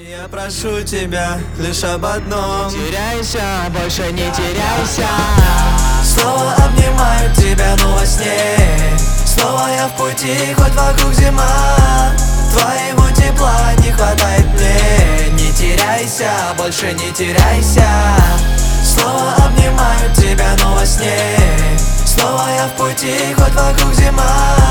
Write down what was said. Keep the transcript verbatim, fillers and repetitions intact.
Я прошу тебя лишь об одном: не теряйся, больше не теряйся. Снова обнимаю тебя, но во сне. Снова я в пути, хоть вокруг зима. Твоего тепла не хватает мне. Не теряйся, больше не теряйся. Снова обнимаю тебя, но во сне. Снова я в пути, хоть вокруг зима.